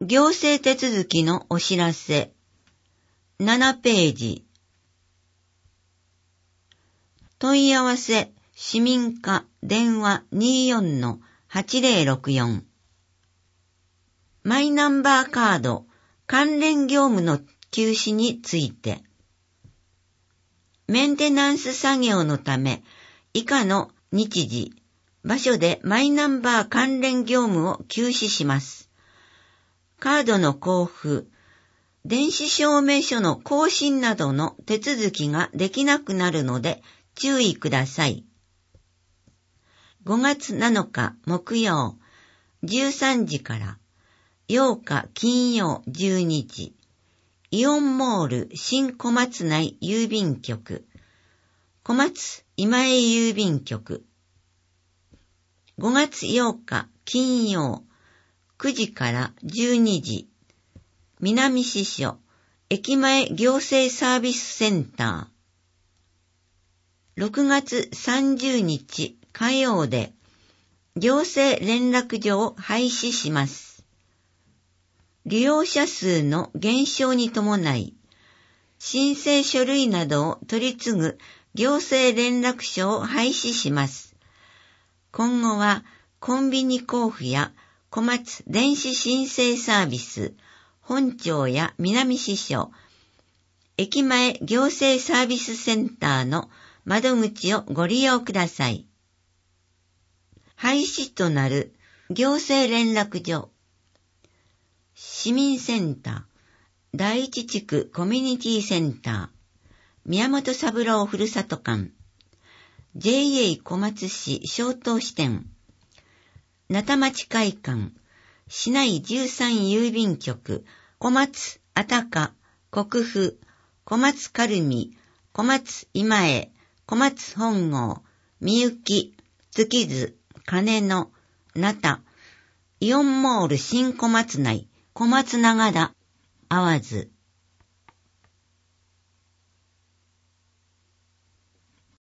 行政手続きのお知らせ。7ページ。問い合わせ、市民課、電話 24-8064。マイナンバーカード、関連業務の休止について。メンテナンス作業のため、以下の日時、場所でマイナンバー関連業務を休止します。カードの交付、電子証明書の更新などの手続きができなくなるので注意ください。5月7日木曜13時から8日金曜12時、イオンモール新小松内郵便局、小松今江郵便局。5月8日金曜9時から12時、南支所駅前行政サービスセンター。6月30日火曜で行政連絡所を廃止します。利用者数の減少に伴い、申請書類などを取り次ぐ行政連絡所を廃止します。今後はコンビニ交付や小松電子申請サービス、本庁や南支所、駅前行政サービスセンターの窓口をご利用ください。廃止となる行政連絡所、市民センター、第一地区コミュニティセンター、宮本三郎ふるさと館、JA 小松市小東支店、なたまち会館、市内13郵便局、小松あたか、国府、小松軽見、小松今江、小松本郷、みゆき、月津、金野、なた、イオンモール新小松内、小松長田、会わず、